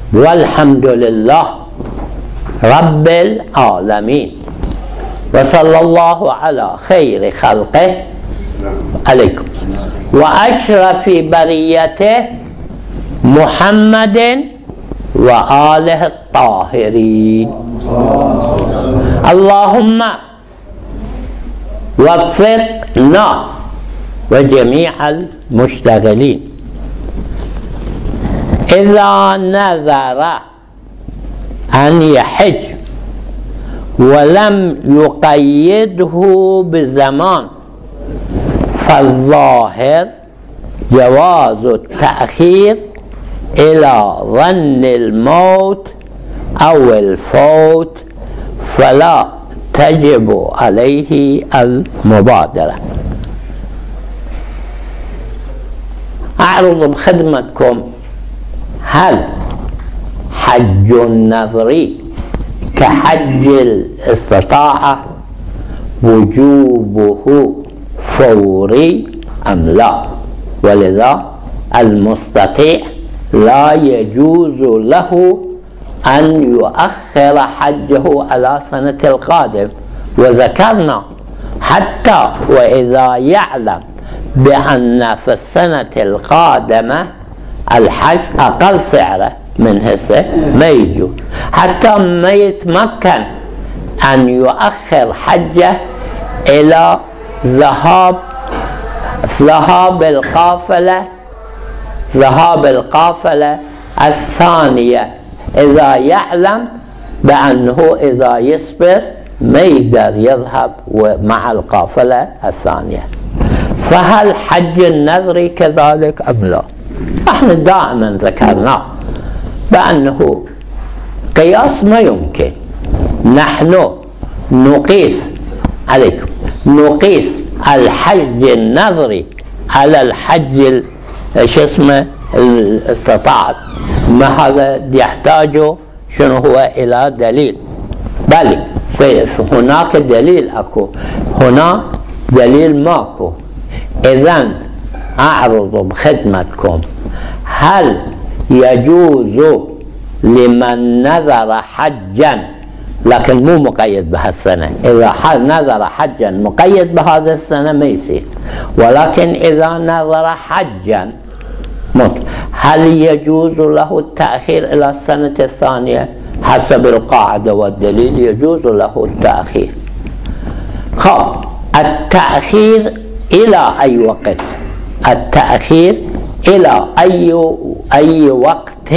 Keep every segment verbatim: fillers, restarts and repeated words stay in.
والحمد لله رب العالمين، وصلى الله على خير خلقه عليكم وأشرف بريته محمد وآله الطاهرين. اللهم وفقنا وجميع المشتغلين إذا نذر أن يحج ولم يقيده بزمان، فالظاهر جواز التأخير إلى ظن الموت أو الفوت، فلا تجب عليه المبادرة. أعرض بخدمتكم هل حج النذر كحج الاستطاعة وجوبه فوري أم لا؟ ولذا المستطيع لا يجوز له أن يؤخر حجه على سنة القادم. وذكرنا حتى وإذا يعلم بأن في السنة القادمة الحج أقل سعره من هسه ما يجوز، حتى ما يتمكن أن يؤخر حجه إلى ذهاب ذهاب القافلة ذهاب القافلة الثانية، إذا يعلم بأنه إذا يصبر ما يقدر يذهب مع القافلة الثانية. فهل حج النذر كذلك أم لا؟ احنا دائما ذكرنا بأنه قياس ما يمكن. نحن نقيس عليكم نقيس الحج النذري على الحج شو اسمه الاستطاعت، ما هذا يحتاج شنو هو إلى دليل. بل هناك دليل أكو، هنا دليل ماكو. إذن أعرض بخدمتكم هل يجوز لمن نذر حجا، لكن مو مقيد بهالسنة، إذا نذر حجا مقيد بهذا السنة ما يصير، ولكن إذا نذر حجا مطلق هل يجوز له التأخير إلى السنة الثانية؟ حسب القاعدة والدليل يجوز له التأخير. خب التأخير إلى أي وقت؟ التأخير إلى أي أي وقت؟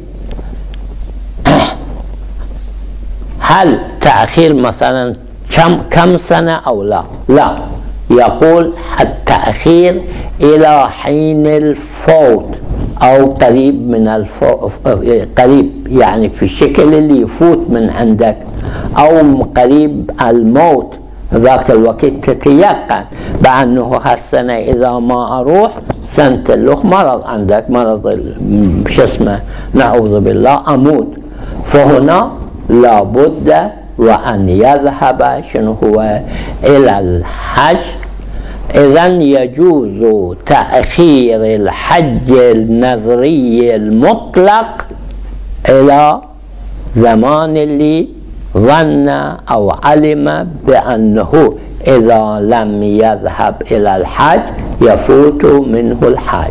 هل تأخير مثلا كم كم سنة أو لا؟ لا، يقول التأخير إلى حين الفوت أو قريب من الفوت، قريب يعني في الشكل اللي يفوت من عندك، أو قريب الموت، ذاك الوقت تتيقن بأنه هالسنة إذا ما أروح سنة له مرض عندك، مرض شو اسمه نعوذ بالله أموت، فهنا لابد وأن يذهب شنو هو إلى الحج. إذن يجوز تأخير الحج النذري المطلق إلى زمان اللي ظن أو علم بأنه إذا لم يذهب إلى الحج يفوت منه الحج.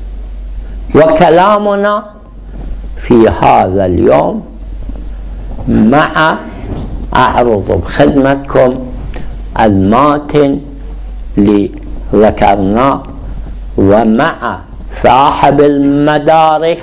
وكلامنا في هذا اليوم مع أعرض بخدمتكم الماتن اللي ذكرناه، ومع صاحب المدارك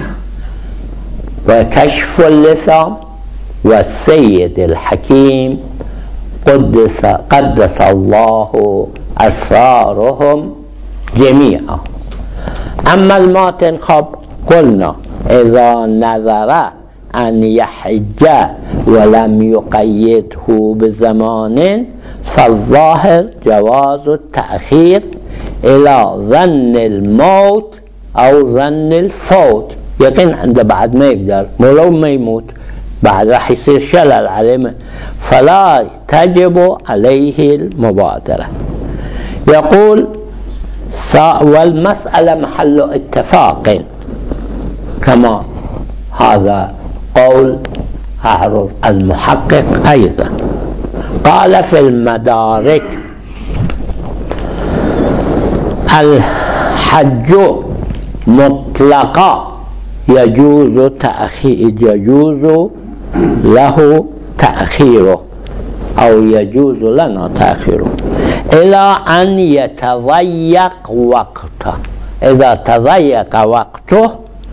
وكشف اللثام والسيد الحكيم قدس, قدس الله أسرارهم جميعا. أما الماتن خب قلنا إذا نذر أن يحج ولم يقيده بزمان، فالظاهر جواز التأخير إلى ظن الموت أو ظن الفوت. يقين عنده بعد ما يقدر، ولو ما يموت بعد راح يصير شلل عليه، فلا تجب عليه المبادرة. يقول والمسألة محل اتفاق كما هذا قول أعرض المحقق أيضا. قال في المدارك: الحج مطلقا يجوز تأخير يجوز له تأخيره أو يجوز لنا تأخيره إلى أن يتضيق وقته. إذا تضيق وقته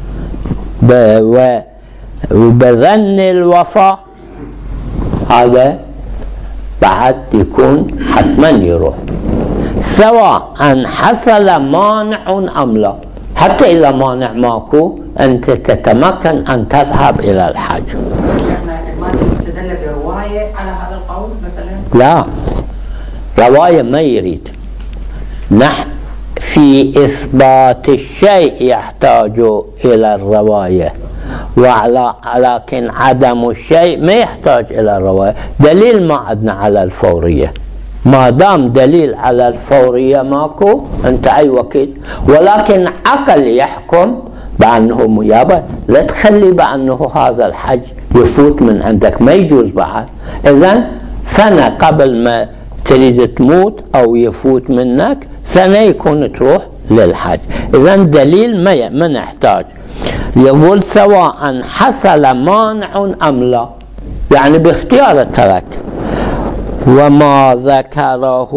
وبظن الوفاة هذا بعد يكون حتما يروح، سواء أن حصل مانع أم لا. حتى إذا مانع ماكو أنت تتمكن أن تذهب إلى الحج. ما تستدل برواية على هذا القول مثلا؟ لا، رواية ما يريد. نحن في إثبات الشيء يحتاج إلى الرواية، ولكن عدم الشيء ما يحتاج إلى الرواية. دليل ما عندنا على الفورية، ما دام دليل على الفورية ماكو أنت أي وقت، ولكن عقل يحكم بأنه ميابة. لا تخلي بأنه هذا الحج يفوت من عندك، ما يجوز بعد. إذن سنة قبل ما تريد تموت أو يفوت منك سنة يكون تروح للحج. إذن دليل ما ما نحتاج. يقول سواء حصل مانع أم لا، يعني باختيار ترك. وما ذكره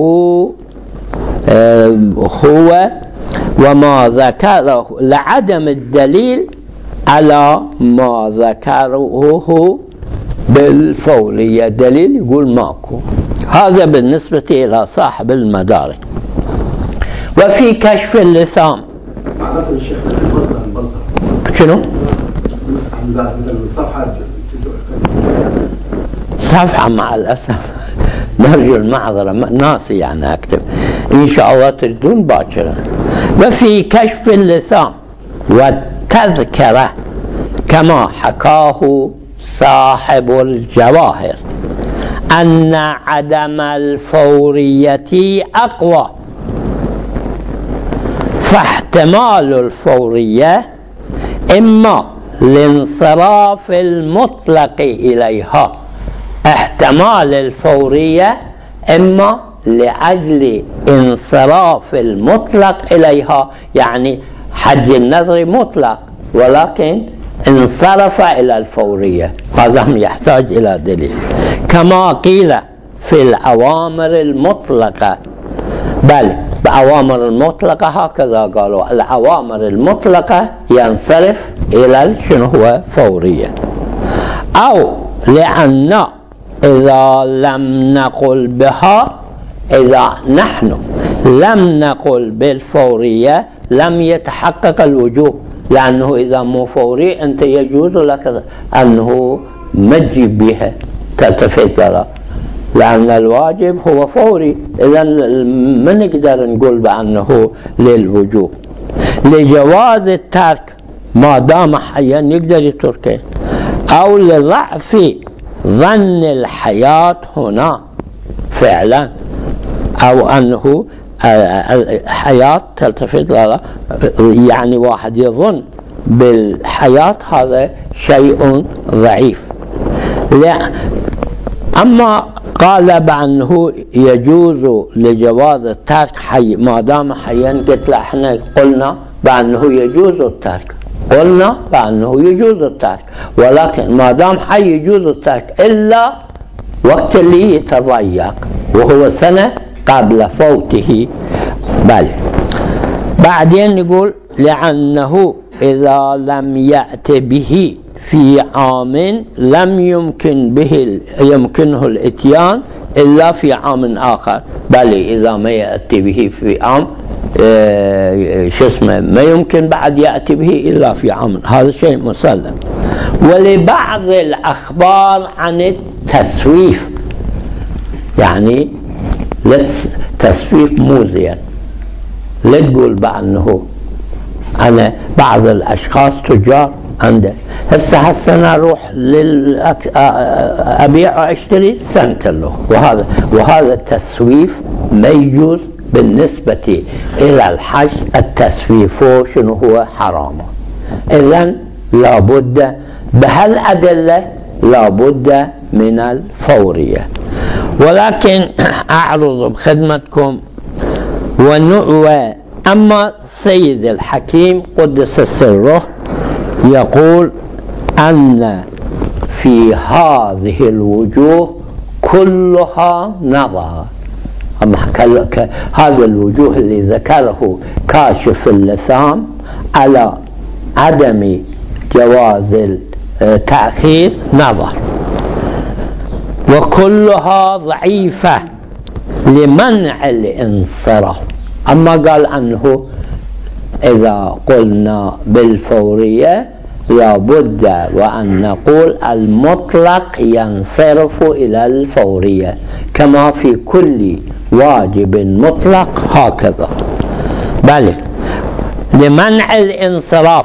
هو وما ذكره لعدم الدليل على ما ذكره بالفورية، دليل يقول ماكو. هذا بالنسبة إلى صاحب المدارك. وفي كشف اللسان شنو؟ صفحة مع الأسف نرجو المعذرة، ناسي يعني أكتب، إن شاء الله تجدون باكرا. وفي كشف اللسان والتذكرة كما حكاه صاحب الجواهر أن عدم الفورية أقوى، فاحتمال الفورية إما لانصراف المطلق إليها، احتمال الفورية إما لأجل انصراف المطلق إليها، يعني حج النذر مطلق ولكن انصرف إلى الفورية، هذا يحتاج إلى دليل. كما قيل في الأوامر المطلقة، بل بأوامر المطلقة هكذا قالوا، الأوامر المطلقة ينصرف إلى شنو هو فورية. أو لأن إذا لم نقل بها، إذا نحن لم نقل بالفورية لم يتحقق الوجوب، لأنه إذا مو فوري أنت يجوز لك أنه ما تجيب بها تلتفت لها، لأن الواجب هو فوري. إذا ما نقدر نقول بأنه للوجوب. لجواز الترك ما دام حيا يقدر يتركه، أو لضعف ظن الحياة هنا فعلا، أو أنه الحياة تلتفت لها، يعني واحد يظن بالحياة هذا شيء ضعيف. لا، أما قال بأنه يجوز لجواز الترك حي ما دام حيا، قلت له احنا قلنا بأنه يجوز الترك، قلنا بأنه يجوز الترك، ولكن ما دام حي يجوز الترك إلا وقت اللي يتضيق وهو سنة قبل فوته. بل بعدين يقول لأنه إذا لم يأت به في عام لم يمكن به يمكنه الاتيان إلا في عام آخر. بل إذا ما يأتي به في عام اه شو اسمه ما يمكن بعد يأتي به إلا في عام، هذا شيء مسلم. ولبعض الأخبار عن التسويف، يعني تسويف مو زين، لا تقول بأنه أنا بعض الأشخاص تجار عنده هسه هالسنة أروح للأك... أبيع وأشتري سنة له، وهذا وهذا التسويف ما يجوز بالنسبة إلى الحج. التسويف شنو هو؟ حرام. إذن لا بد بهالأدلة لا بد من الفورية. ولكن أعرض بخدمتكم ونؤوى. أما سيد الحكيم قدس سره يقول أن في هذه الوجوه كلها نظر. أما هذا الوجوه اللي ذكره كاشف اللثام على عدم جواز التأخير نظر، وكلها ضعيفة لمنع الانصراف. أما قال عنه إذا قلنا بالفورية لابد وأن نقول المطلق ينصرف إلى الفورية كما في كل واجب مطلق هكذا. بل لمنع الانصراف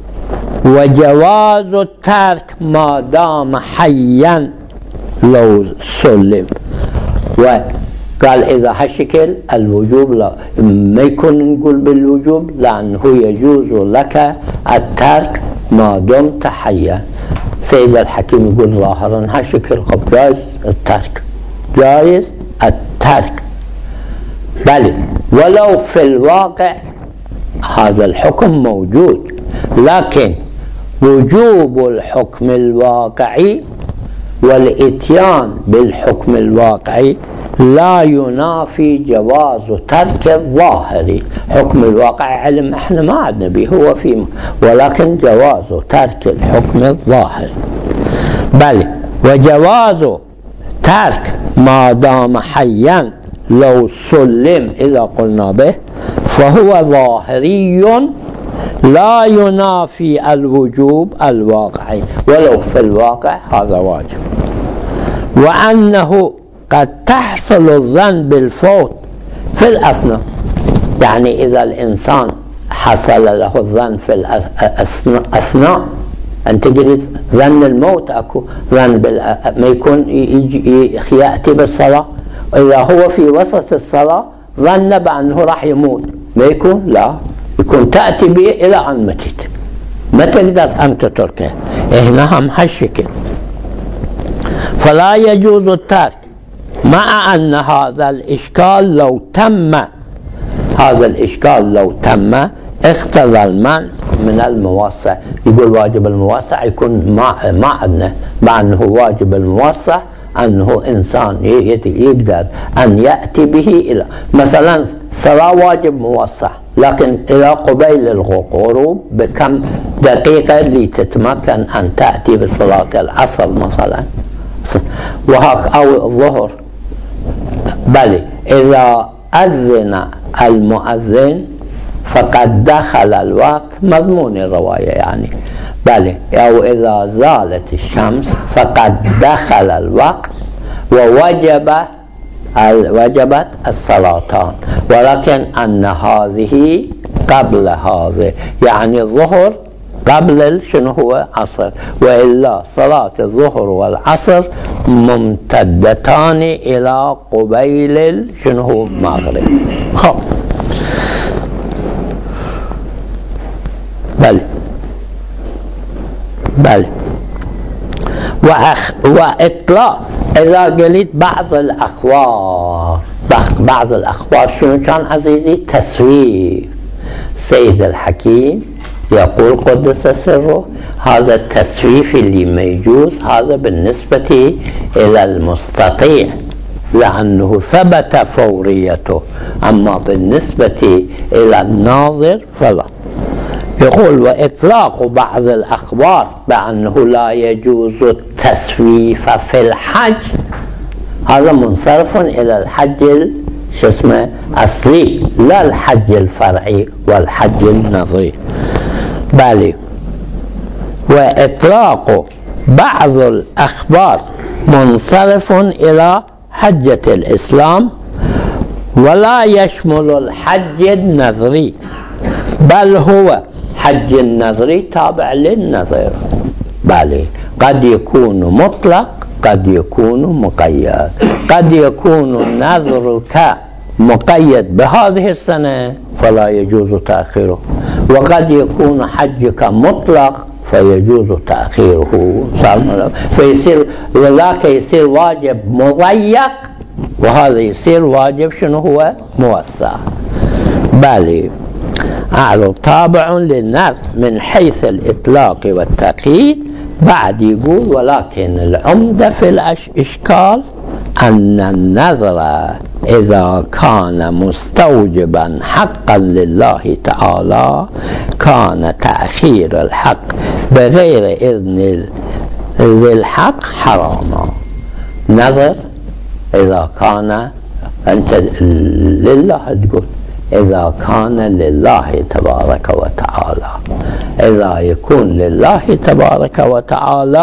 وجواز الترك ما دام حيا لو سلم. وقال إذا هالشكل الوجوب لا ما يكون نقول بالوجوب، لأنه يجوز لك الترك ما دمت حيا. سيد الحكيم يقول ظاهرا هالشكل جائز الترك، جائز الترك. بل ولو في الواقع هذا الحكم موجود، لكن وجوب الحكم الواقعي والإتيان بالحكم الواقعي لا ينافي جواز ترك الظاهري. حكم الواقع علم احنا ما عدنا به هو فيه، ولكن جواز ترك الحكم الظاهري. بل وجواز ترك ما دام حيا لو سلم إذا قلنا به فهو ظاهري لا ينافي الوجوب الواقعي، ولو في الواقع هذا واجب. وأنه قد تحصل الظن بالفوت في الأثناء، يعني إذا الإنسان حصل له الظن في الأثناء، أنت قلت ظن الموت أكو ظن ما يكون يأتي بالصلاة، إذا هو في وسط الصلاة ظن بأنه راح يموت ما يكون، لا يكون تأتي به إلى أن متت، ما تقدر أن تتركه. هنا هم هالشكل. فلا يجوز الترك، مع أن هذا الإشكال لو تم هذا الإشكال لو تم اقتضى المنع من الموسع. يقول واجب الموسع يكون ما ما عندنا، مع أنه واجب الموسع أنه إنسان يقدر أن يأتي به إلى مثلا صلاة واجب موسع، لكن إلى قبيل الغروب بكم دقيقة لتتمكن أن تأتي بصلاة العصر مثلا وهك أو الظهر. بل إذا أذن المؤذن فقد دخل الوقت، مضمون الرواية يعني. بل أو إذا زالت الشمس فقد دخل الوقت ووجب وجبت الصلاتان، ولكن أن هذه قبل هذه، يعني الظهر قبل شنو هو عصر، وإلا صلاة الظهر والعصر ممتدتان إلى قبيل شنو هو المغرب. خب بل بل وأخ وإطلاق. إذا قلت بعض الأخبار، بعض الأخبار شنو كان عزيزي؟ تسويف. سيد الحكيم يقول قدس سره هذا التسويف اللي ما يجوز هذا بالنسبة إلى المستطيع لأنه ثبت فوريته، أما بالنسبة إلى الناظر فلا. يقول وإطلاق بعض الأخبار بأنه لا يجوز التسويف في الحج هذا منصرف إلى الحج شو اسمه أصلي، لا الحج الفرعي والحج النظري. بل وإطلاق بعض الأخبار منصرف إلى حجة الإسلام ولا يشمل الحج النظري، بل هو حج النظري تابع للنظر. بل قد يكون مطلق قد يكون مقيد، قد يكون نظرك مقيد بهذه السنة فلا يجوز تأخيره، وقد يكون حجك مطلق فيجوز تأخيره، فيصير وذاك يصير واجب مضيق وهذا يصير واجب شنو هو موسع. بل أعلى طابع للنذر من حيث الإطلاق والتقييد. بعد يقول ولكن العمدة في الإشكال أن النذر إذا كان مستوجبا حقا لله تعالى كان تأخير الحق بغير إذن ذي الحق حراما. نذر إذا كان أنت لله تقول إذا كان لله تبارك وتعالى، إذا يكون لله تبارك وتعالى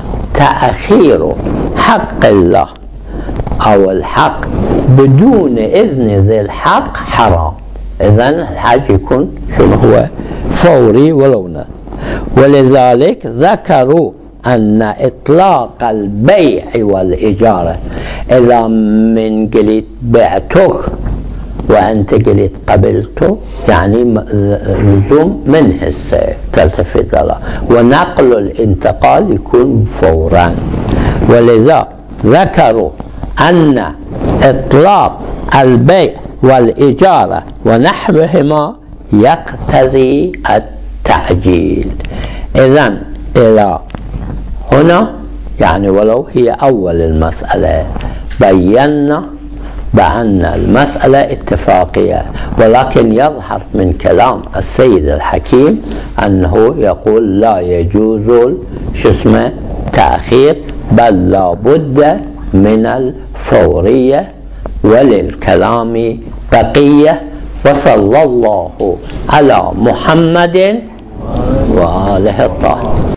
تأخير حق الله أو الحق بدون إذن ذي الحق حرام. إذن الحج يكون شنو هو فوري ولو نذر. ولذلك ذكروا أن إطلاق البيع والإجارة إذا من قلت بعتك وأنت قلت قبلته يعني لزوم من هسه تلتفت له، ونقل الانتقال يكون فورا. ولذا ذكروا أن إطلاق البيع والإجارة ونحوهما يقتضي التعجيل. إذن إلى هنا يعني ولو هي أول المسألة بينا بأن المسألة اتفاقية، ولكن يظهر من كلام السيد الحكيم أنه يقول لا يجوز شو اسمه تأخير، بل لا بد من الفورية، وللكلام بقية. وصلى الله على محمد وآله الطاهرين.